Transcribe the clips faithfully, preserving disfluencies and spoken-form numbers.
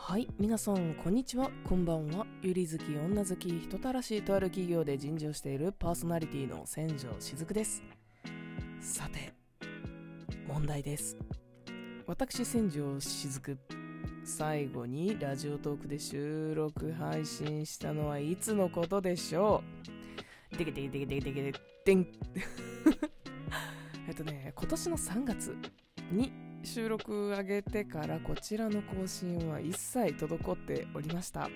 はい、皆さんこんにちは、こんばんは。ゆり好き、女好き、人たらしとある企業で人事をしているパーソナリティの千条しずくです。さて、問題です。私千条しずく、最後にラジオトークで収録配信したのはいつのことでしょう？でけでけでけでけでけでんえっとね今年のさんがつに収録上げてからこちらの更新は一切滞っておりました。はい、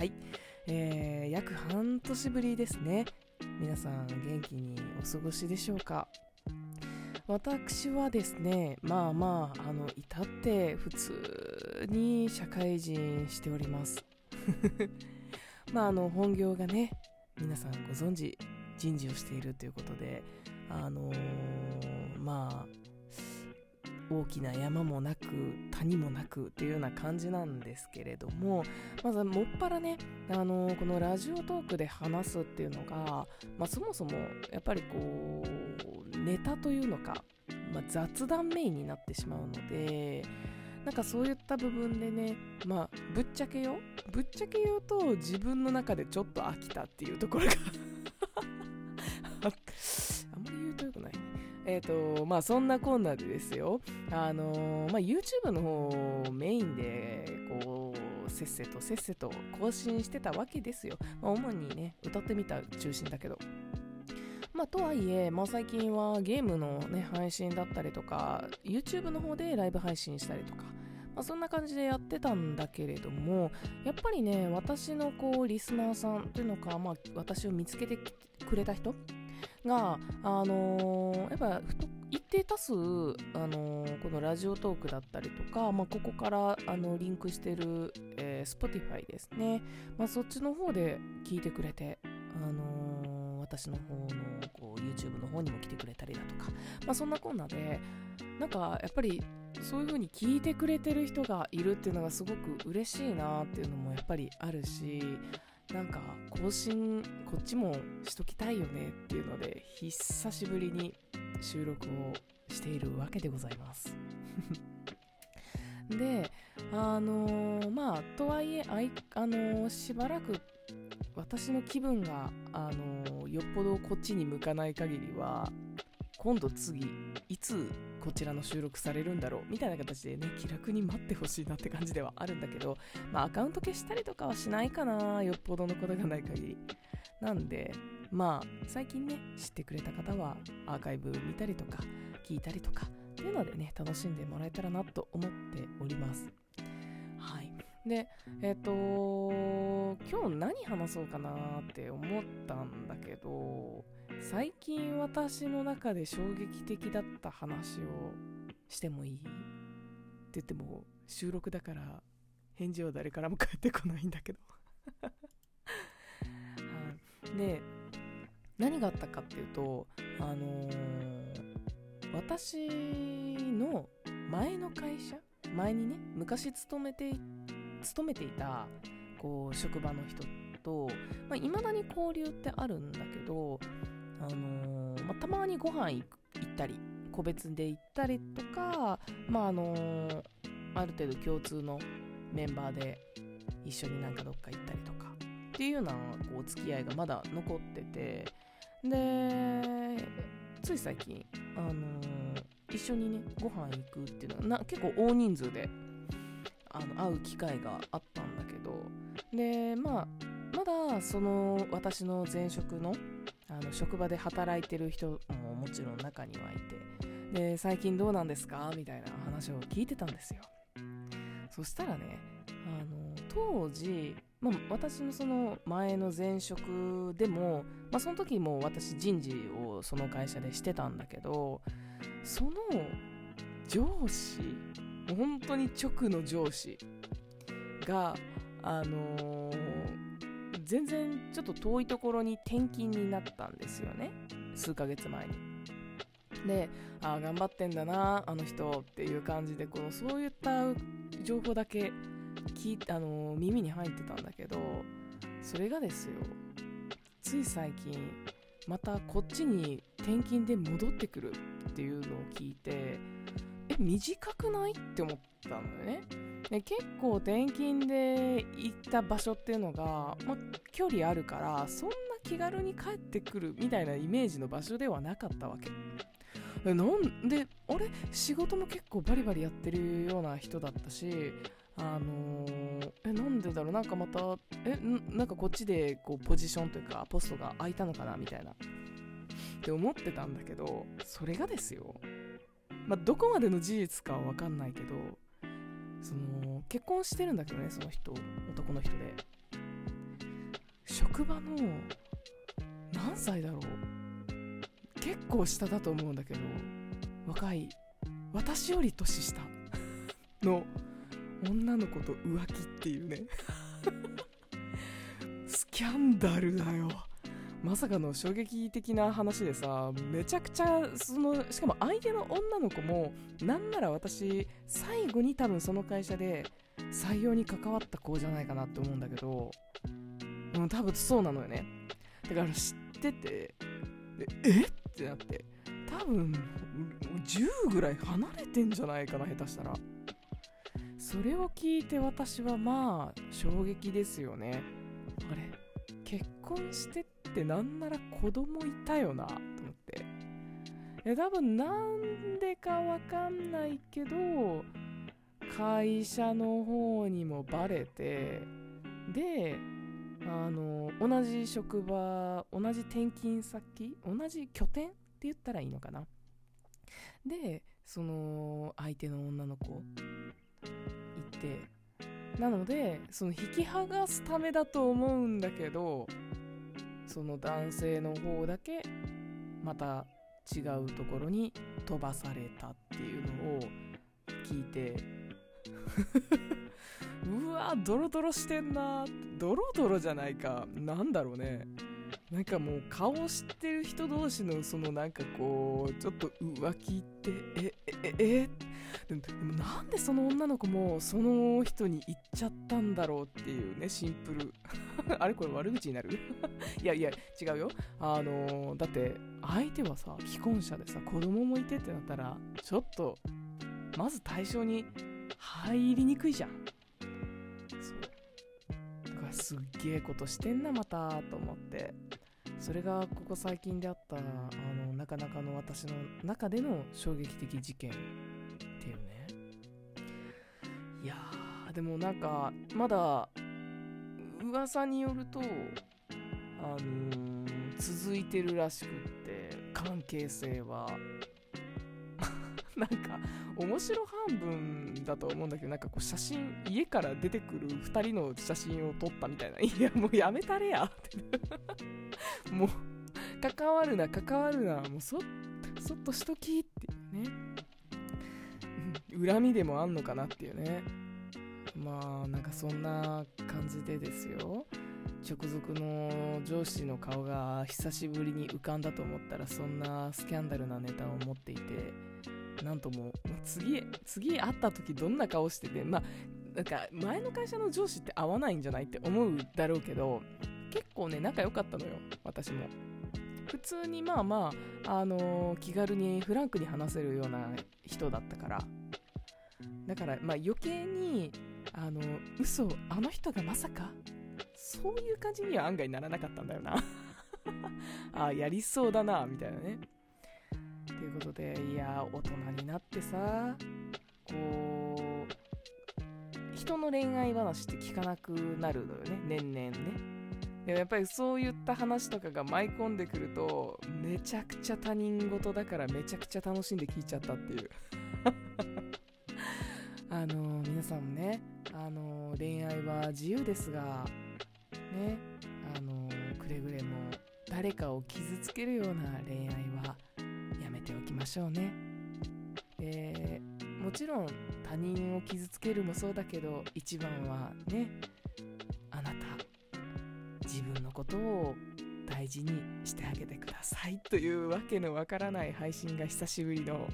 えー、約半年ぶりですね。皆さん元気にお過ごしでしょうか？私はですね、まあまああの至って普通に社会人しておりますまああの本業がね、皆さんご存知、人事をしているということで、あのー、まあ大きな山もなく谷もなくっていうような感じなんですけれども、まずもっぱらね、あのー、このラジオトークで話すっていうのが、まあ、そもそもやっぱりこうネタというのか、まあ、雑談メインになってしまうので、なんかそういった部分でね、まあぶっちゃけよぶっちゃけ言うと自分の中でちょっと飽きたっていうところがあんまり言うとよくないね。えーとまあそんなこんなでですよ、あのーまあ、YouTube の方をメインでこうせっせとせっせと更新してたわけですよ。まあ、主にね歌ってみた中心だけど、まあとはいえ、まあ、最近はゲームのね配信だったりとか YouTube の方でライブ配信したりとか、まあ、そんな感じでやってたんだけれども、やっぱりね私のこうリスナーさんというのか、まあ、私を見つけてくれた人が、あのー、やっぱ一定多数、あのー、このラジオトークだったりとか、まあ、ここからあのリンクしてる、えー、Spotify ですね、まあ、そっちの方で聞いてくれて、あのー、私の方のこう YouTube の方にも来てくれたりだとか、まあ、そんなこんなでなんかやっぱりそういう風に聞いてくれてる人がいるっていうのがすごく嬉しいなっていうのもやっぱりあるし、なんか更新こっちもしときたいよねっていうので久しぶりに収録をしているわけでございますで、あのー、まあとはいえあい、あのー、しばらく私の気分が、あのー、よっぽどこっちに向かない限りは今度次いつこちらの収録されるんだろうみたいな形でね気楽に待ってほしいなって感じではあるんだけど、まあアカウント消したりとかはしないかな、よっぽどのことがない限りなんで、まあ最近ね知ってくれた方はアーカイブ見たりとか聞いたりとかっていうのでね楽しんでもらえたらなと思っております。はい。で、えっと今日何話そうかなって思ったんだけど、最近私の中で衝撃的だった話をしてもいいって言っても収録だから返事は誰からも返ってこないんだけどはい。で、何があったかっていうと、あのー、私の前の会社、前にね昔勤めて勤めていたこう職場の人と、まあ、未だに交流ってあるんだけど、あのーまあ、たまにご飯行ったり個別で行ったりとか、まああのー、ある程度共通のメンバーで一緒になんかどっか行ったりとかっていうようなこうお付き合いがまだ残ってて、でつい最近、あのー、一緒にねご飯行くっていうのはな結構大人数であの会う機会があったんだけど、でまあまだその私の前職のあの職場で働いてる人ももちろん中にはいて、で最近どうなんですかみたいな話を聞いてたんですよ。そしたらね、あの当時、まあ、私のその前の前職でも、まあ、その時も私人事をその会社でしてたんだけど、その上司、もう本当に直の上司があのー、全然ちょっと遠いところに転勤になったんですよね、数ヶ月前に。で、あー頑張ってんだなあの人っていう感じで、こうそういった情報だけ聞いあのー、耳に入ってたんだけど、それがですよ、つい最近またこっちに転勤で戻ってくるっていうのを聞いて、ええ短くないって思ったのよね。で結構転勤で行った場所っていうのが、まあ、距離あるからそんな気軽に帰ってくるみたいなイメージの場所ではなかったわけ。なんであれ仕事も結構バリバリやってるような人だったし、あのー、えなんでだろう、なんかまたえなんかこっちでこうポジションというかポストが空いたのかなみたいなって思ってたんだけど、それがですよ、まあ、どこまでの事実かは分かんないけど、その結婚してるんだけどね、その人男の人で、職場の何歳だろう、結構下だと思うんだけど、若い私より年下の女の子と浮気っていうねスキャンダルだよ。まさかの衝撃的な話でさ、めちゃくちゃそのしかも相手の女の子もなんなら私最後に多分その会社で採用に関わった子じゃないかなって思うんだけど、うん、多分そうなのよね。だから知ってて、でえってなって、多分じゅうぐらい離れてんじゃないかな、下手したら。それを聞いて私はまあ衝撃ですよね。あれ結婚してってなんなら子供いたよなと思って、え多分なんでかわかんないけど会社の方にもバレて、であの同じ職場、同じ転勤先、同じ拠点って言ったらいいのかな。でその相手の女の子いて、なのでその引き剥がすためだと思うんだけど、その男性の方だけまた違うところに飛ばされたっていうのを聞いてうわドロドロしてんな、ドロドロじゃないか、なんだろうね、なんかもう顔知ってる人同士のそのなんかこうちょっと浮気ってええええでも、でもなんでその女の子もその人に行っちゃったんだろうっていうね、シンプルあれこれ悪口になるいやいや違うよ、あのー、だって相手はさ既婚者でさ子供もいてってなったらちょっとまず対象に入りにくいじゃん。そうだからすっげえことしてんなまたと思って、それがここ最近であったあのなかなかの私の中での衝撃的事件っていうね。いやーでもなんかまだ噂によると、あのー、続いてるらしくって、関係性はなんか面白半分だと思うんだけど、なんかこう写真家から出てくるふたりの写真を撮ったみたいな、いやもうやめたれやってもう関わるな関わるな、もうそそっとしときっていうね、恨みでもあんのかなっていうね。まあなんかそんな感じでですよ、直属の上司の顔が久しぶりに浮かんだと思ったらそんなスキャンダルなネタを持っていて、なんとも次次会った時どんな顔してて、まあなんか前の会社の上司って合わないんじゃないって思うだろうけど、結構ね仲良かったのよ私も。普通にまあまあ、あのー、気軽にフランクに話せるような人だったから、だからまあ余計にあの嘘あの人がまさかそういう感じには案外ならなかったんだよなあやりそうだなみたいなね。ということで、いや大人になってさ、こう人の恋愛話って聞かなくなるのよね、年々ね。でもやっぱりそういった話とかが舞い込んでくるとめちゃくちゃ他人事だからめちゃくちゃ楽しんで聞いちゃったっていうあの皆さんもね、あの恋愛は自由ですがね、あのくれぐれも誰かを傷つけるような恋愛はやめておきましょうね。でもちろん他人を傷つけるもそうだけど、一番はね、あなた自分のことを大事にしてあげてくださいというわけのわからない配信が久しぶりの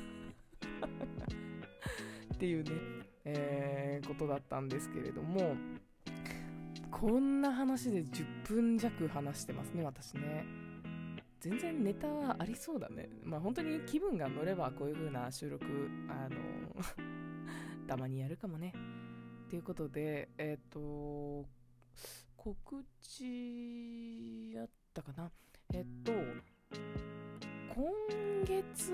っていうね、えー、ことだったんですけれども、こんな話でじゅっぷん弱話してますね私ね。 全然ネタありそうだね。まあ本当に気分が乗ればこういう風な収録あのたまにやるかもね。ということで、えっ、ー、と告知やったかな。えっ、と今月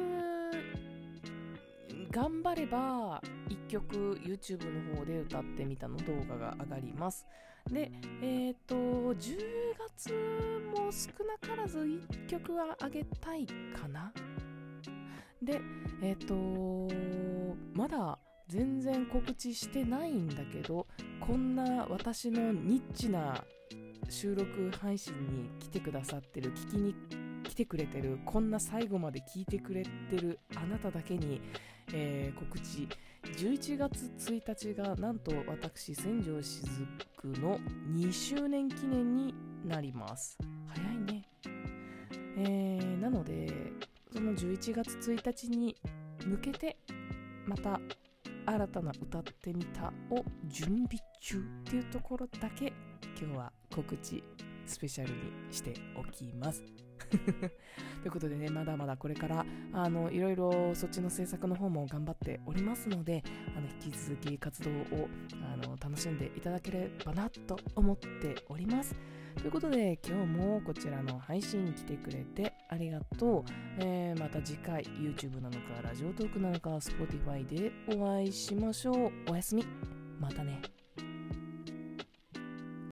頑張ればいっきょく YouTube の方で歌ってみたの動画が上がります。で、えっ、ー、とじゅうがつも少なからずいっきょくは上げたいかな。で、えっ、ー、とまだ全然告知してないんだけど、こんな私のニッチな収録配信に来てくださってる、聞きに来てくれてる、こんな最後まで聞いてくれてるあなただけに、えー、告知。じゅういちがつついたちがなんと私千条しずくのにしゅうねん記念になります。早いね。えー、なのでそのじゅういちがつついたちに向けてまた新たな歌ってみたを準備中っていうところだけ今日は告知スペシャルにしておきますということでね、まだまだこれからあのいろいろそっちの制作の方も頑張っておりますので、あの引き続き活動をあの楽しんでいただければなと思っております。ということで今日もこちらの配信来てくれてありがとう。えー、また次回 YouTube なのかラジオトークなのか Spotify でお会いしましょう。おやすみ。またね。